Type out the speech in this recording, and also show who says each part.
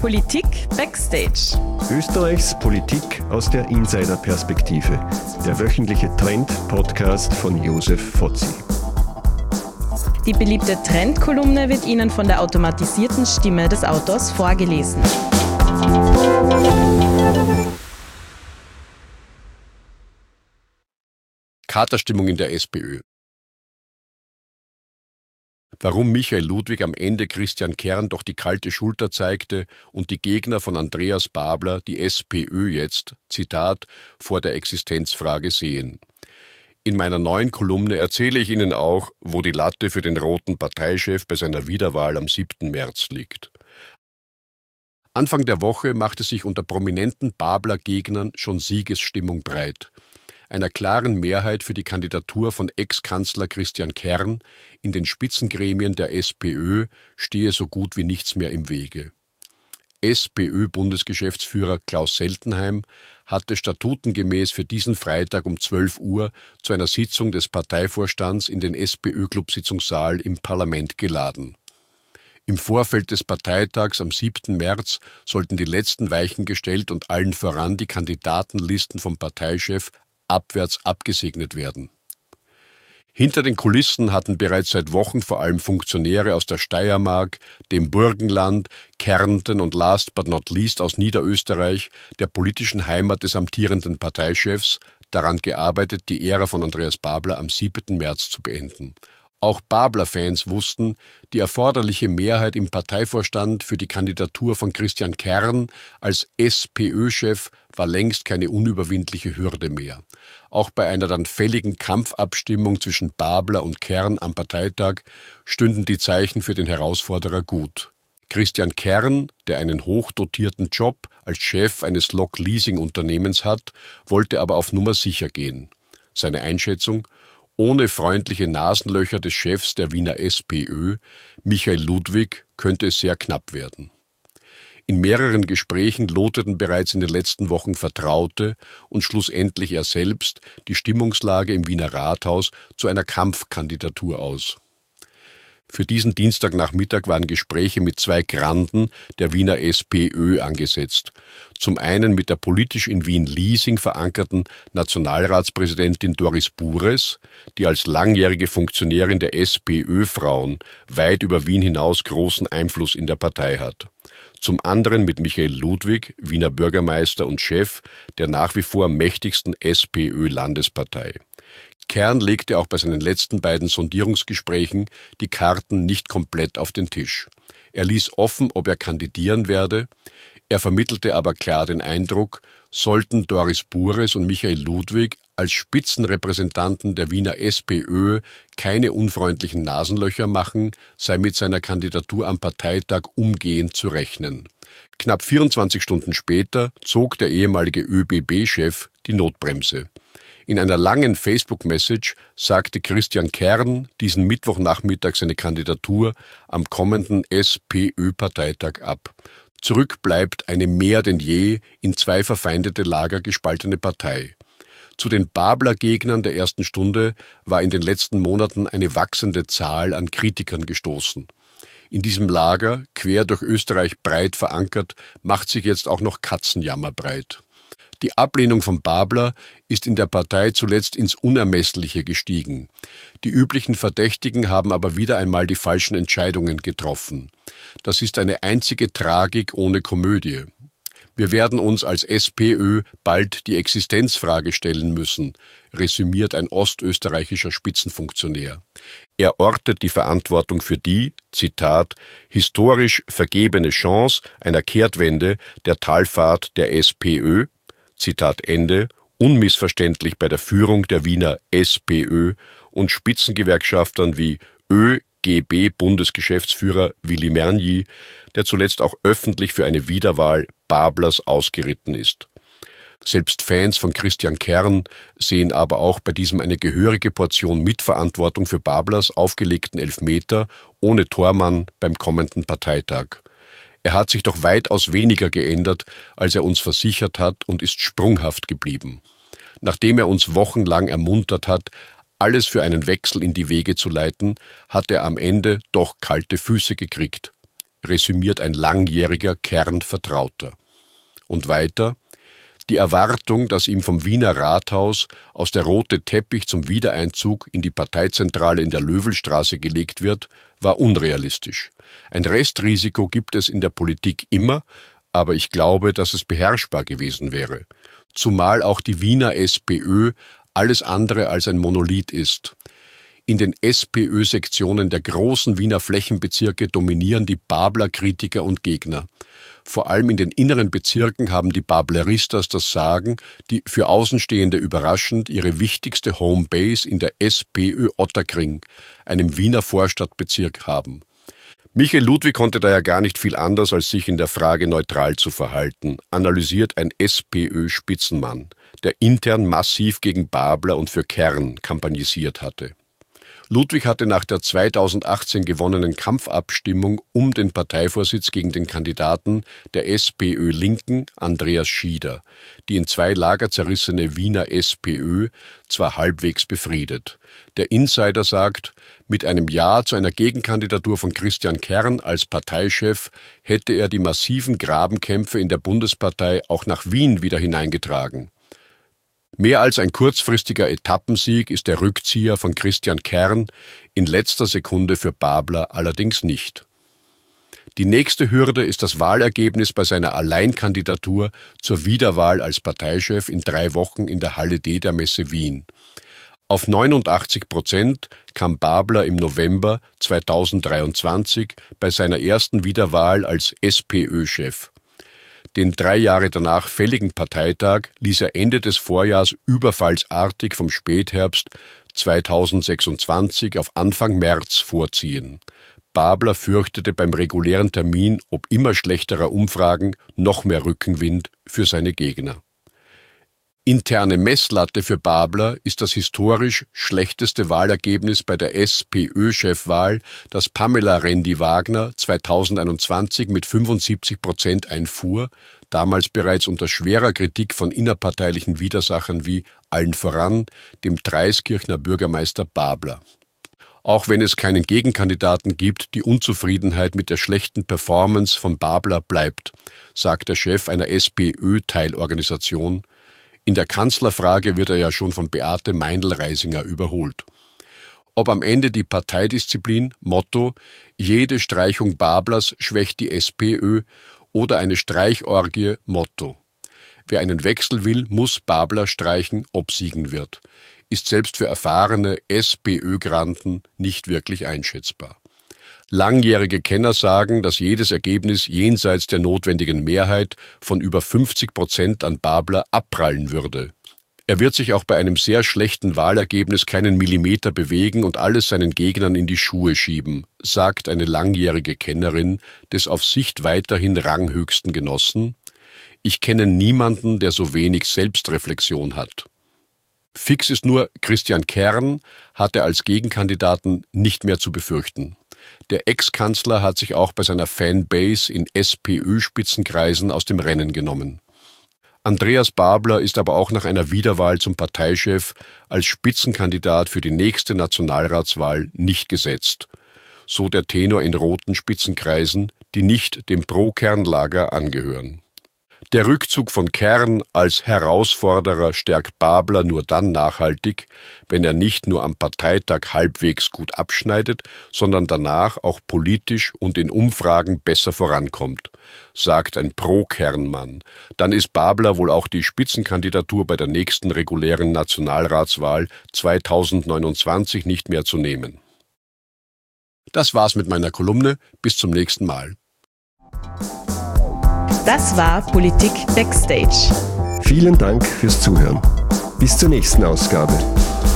Speaker 1: Politik Backstage.
Speaker 2: Österreichs Politik aus der Insider-Perspektive. Der wöchentliche Trend-Podcast von Josef Fotzi.
Speaker 1: Die beliebte Trendkolumne wird Ihnen von der automatisierten Stimme des Autors vorgelesen.
Speaker 3: Katerstimmung in der SPÖ. Warum Michael Ludwig am Ende Christian Kern doch die kalte Schulter zeigte und die Gegner von Andreas Babler die SPÖ jetzt, Zitat, vor der Existenzfrage sehen. In meiner neuen Kolumne erzähle ich Ihnen auch, wo die Latte für den roten Parteichef bei seiner Wiederwahl am 7. März liegt. Anfang der Woche machte sich unter prominenten Babler-Gegnern schon Siegesstimmung breit. Einer klaren Mehrheit für die Kandidatur von Ex-Kanzler Christian Kern in den Spitzengremien der SPÖ stehe so gut wie nichts mehr im Wege. SPÖ-Bundesgeschäftsführer Klaus Seltenheim hatte statutengemäß für diesen Freitag um 12 Uhr zu einer Sitzung des Parteivorstands in den SPÖ-Clubsitzungssaal im Parlament geladen. Im Vorfeld des Parteitags am 7. März sollten die letzten Weichen gestellt und allen voran die Kandidatenlisten vom Parteichef abwärts abgesegnet werden. Hinter den Kulissen hatten bereits seit Wochen vor allem Funktionäre aus der Steiermark, dem Burgenland, Kärnten und last but not least aus Niederösterreich, der politischen Heimat des amtierenden Parteichefs, daran gearbeitet, die Ära von Andreas Babler am 7. März zu beenden. Auch Babler-Fans wussten, die erforderliche Mehrheit im Parteivorstand für die Kandidatur von Christian Kern als SPÖ-Chef war längst keine unüberwindliche Hürde mehr. Auch bei einer dann fälligen Kampfabstimmung zwischen Babler und Kern am Parteitag stünden die Zeichen für den Herausforderer gut. Christian Kern, der einen hochdotierten Job als Chef eines Lok-Leasing-Unternehmens hat, wollte aber auf Nummer sicher gehen. Seine Einschätzung: ohne freundliche Nasenlöcher des Chefs der Wiener SPÖ, Michael Ludwig, könnte es sehr knapp werden. In mehreren Gesprächen loteten bereits in den letzten Wochen Vertraute und schlussendlich er selbst die Stimmungslage im Wiener Rathaus zu einer Kampfkandidatur aus. Für diesen Dienstagnachmittag waren Gespräche mit zwei Granden der Wiener SPÖ angesetzt. Zum einen mit der politisch in Wien-Liesing verankerten Nationalratspräsidentin Doris Bures, die als langjährige Funktionärin der SPÖ-Frauen weit über Wien hinaus großen Einfluss in der Partei hat. Zum anderen mit Michael Ludwig, Wiener Bürgermeister und Chef der nach wie vor mächtigsten SPÖ-Landespartei. Kern legte auch bei seinen letzten beiden Sondierungsgesprächen die Karten nicht komplett auf den Tisch. Er ließ offen, ob er kandidieren werde. Er vermittelte aber klar den Eindruck, sollten Doris Bures und Michael Ludwig als Spitzenrepräsentanten der Wiener SPÖ keine unfreundlichen Nasenlöcher machen, sei mit seiner Kandidatur am Parteitag umgehend zu rechnen. Knapp 24 Stunden später zog der ehemalige ÖBB-Chef die Notbremse. In einer langen Facebook-Message sagte Christian Kern diesen Mittwochnachmittag seine Kandidatur am kommenden SPÖ-Parteitag ab. Zurück bleibt eine mehr denn je in zwei verfeindete Lager gespaltene Partei. Zu den Babler-Gegnern der ersten Stunde war in den letzten Monaten eine wachsende Zahl an Kritikern gestoßen. In diesem Lager, quer durch Österreich breit verankert, macht sich jetzt auch noch Katzenjammer breit. Die Ablehnung von Babler ist in der Partei zuletzt ins Unermessliche gestiegen. Die üblichen Verdächtigen haben aber wieder einmal die falschen Entscheidungen getroffen. Das ist eine einzige Tragik ohne Komödie. Wir werden uns als SPÖ bald die Existenzfrage stellen müssen, resümiert ein ostösterreichischer Spitzenfunktionär. Er ortet die Verantwortung für die, Zitat, historisch vergebene Chance einer Kehrtwende der Talfahrt der SPÖ, Zitat Ende, unmissverständlich bei der Führung der Wiener SPÖ und Spitzengewerkschaftern wie ÖGB-Bundesgeschäftsführer Willy Merny, der zuletzt auch öffentlich für eine Wiederwahl Bablers ausgeritten ist. Selbst Fans von Christian Kern sehen aber auch bei diesem eine gehörige Portion Mitverantwortung für Bablers aufgelegten Elfmeter ohne Tormann beim kommenden Parteitag. Er hat sich doch weitaus weniger geändert, als er uns versichert hat, und ist sprunghaft geblieben. Nachdem er uns wochenlang ermuntert hat, alles für einen Wechsel in die Wege zu leiten, hat er am Ende doch kalte Füße gekriegt. resümiert ein langjähriger Kern-Vertrauter. Und weiter: Die Erwartung, dass ihm vom Wiener Rathaus aus der rote Teppich zum Wiedereinzug in die Parteizentrale in der Löwelstraße gelegt wird, war unrealistisch. Ein Restrisiko gibt es in der Politik immer, aber ich glaube, dass es beherrschbar gewesen wäre. Zumal auch die Wiener SPÖ alles andere als ein Monolith ist. In den SPÖ-Sektionen der großen Wiener Flächenbezirke dominieren die Babler-Kritiker und Gegner. Vor allem in den inneren Bezirken haben die Bableristas das Sagen, die für Außenstehende überraschend ihre wichtigste Homebase in der SPÖ Ottakring, einem Wiener Vorstadtbezirk, haben. Michael Ludwig konnte daher gar nicht viel anders, als sich in der Frage neutral zu verhalten, analysiert ein SPÖ-Spitzenmann, der intern massiv gegen Babler und für Kern kampagnisiert hatte. Ludwig hatte nach der 2018 gewonnenen Kampfabstimmung um den Parteivorsitz gegen den Kandidaten der SPÖ-Linken, Andreas Schieder, die in 2 Lager zerrissene Wiener SPÖ, zwar halbwegs befriedet. Der Insider sagt, mit einem Ja zu einer Gegenkandidatur von Christian Kern als Parteichef hätte er die massiven Grabenkämpfe in der Bundespartei auch nach Wien wieder hineingetragen. Mehr als ein kurzfristiger Etappensieg ist der Rückzieher von Christian Kern in letzter Sekunde für Babler allerdings nicht. Die nächste Hürde ist das Wahlergebnis bei seiner Alleinkandidatur zur Wiederwahl als Parteichef in 3 Wochen in der Halle D der Messe Wien. Auf 89% kam Babler im November 2023 bei seiner ersten Wiederwahl als SPÖ-Chef. Den 3 Jahre danach fälligen Parteitag ließ er Ende des Vorjahrs überfallsartig vom Spätherbst 2026 auf Anfang März vorziehen. Babler fürchtete beim regulären Termin ob immer schlechterer Umfragen noch mehr Rückenwind für seine Gegner. Interne Messlatte für Babler ist das historisch schlechteste Wahlergebnis bei der SPÖ-Chefwahl, das Pamela Rendi-Wagner 2021 mit 75% einfuhr, damals bereits unter schwerer Kritik von innerparteilichen Widersachern wie allen voran dem Dreiskirchner Bürgermeister Babler. Auch wenn es keinen Gegenkandidaten gibt, die Unzufriedenheit mit der schlechten Performance von Babler bleibt, sagt der Chef einer SPÖ-Teilorganisation. In der Kanzlerfrage wird er ja schon von Beate Meindl-Reisinger überholt. Ob am Ende die Parteidisziplin, Motto, jede Streichung Bablers schwächt die SPÖ, oder eine Streichorgie, Motto, wer einen Wechsel will, muss Babler streichen, obsiegen wird, ist selbst für erfahrene SPÖ-Granten nicht wirklich einschätzbar. Langjährige Kenner sagen, dass jedes Ergebnis jenseits der notwendigen Mehrheit von über 50% an Babler abprallen würde. Er wird sich auch bei einem sehr schlechten Wahlergebnis keinen Millimeter bewegen und alles seinen Gegnern in die Schuhe schieben, sagt eine langjährige Kennerin des auf Sicht weiterhin ranghöchsten Genossen. Ich kenne niemanden, der so wenig Selbstreflexion hat. Fix ist nur, Christian Kern hatte als Gegenkandidaten nicht mehr zu befürchten. Der Ex-Kanzler hat sich auch bei seiner Fanbase in SPÖ-Spitzenkreisen aus dem Rennen genommen. Andreas Babler ist aber auch nach einer Wiederwahl zum Parteichef als Spitzenkandidat für die nächste Nationalratswahl nicht gesetzt, so der Tenor in roten Spitzenkreisen, die nicht dem Pro-Kern-Lager angehören. Der Rückzug von Kern als Herausforderer stärkt Babler nur dann nachhaltig, wenn er nicht nur am Parteitag halbwegs gut abschneidet, sondern danach auch politisch und in Umfragen besser vorankommt, sagt ein Pro-Kern-Mann. Dann ist Babler wohl auch die Spitzenkandidatur bei der nächsten regulären Nationalratswahl 2029 nicht mehr zu nehmen. Das war's mit meiner Kolumne. Bis zum nächsten Mal.
Speaker 1: Das war Politik Backstage.
Speaker 2: Vielen Dank fürs Zuhören. Bis zur nächsten Ausgabe.